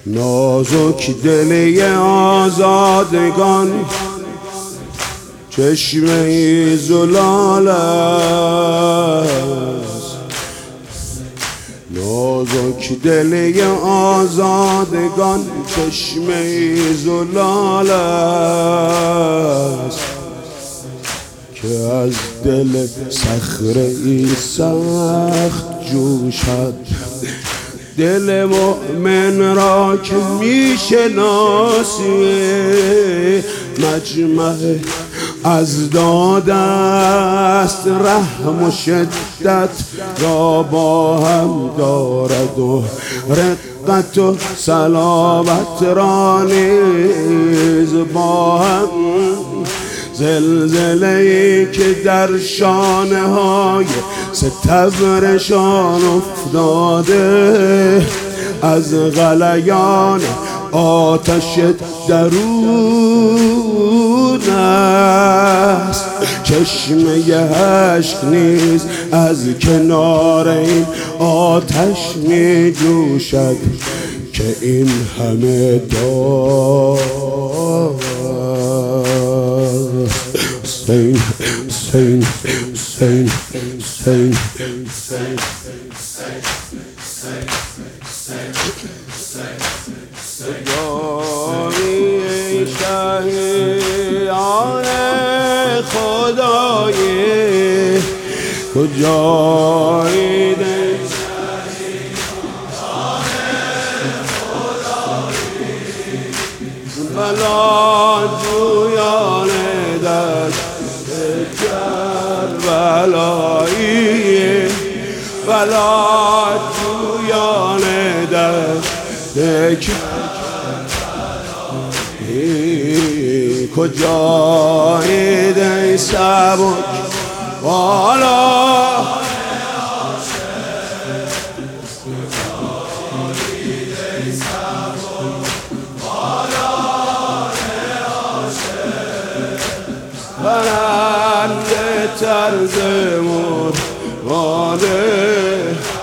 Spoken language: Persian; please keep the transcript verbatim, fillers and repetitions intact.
نازک دلی آزادگان چشمه زلال است، نازک دلی آزادگان چشمه زلال است که از دل صخره‌ای سخت جوشد. دل مؤمن را که میشناسی مجمع اضداد است، رحم و شدت را با هم دارد و رقت و صلابت را نیز با هم. زلزله‌ای که در شانه های ستبرشان افتاده از غلیان آتش درون است. چشمه اشک نیز از کنار این آتش می جوشد که این همه دار Sing, sing, sing, sing, sing, خدایی شهیان خدایی کجایی بلا جویان دشت کربلایی، بلا جویان دشت کربلایی کجایید ای سبک بالا برنده طرز مرغانه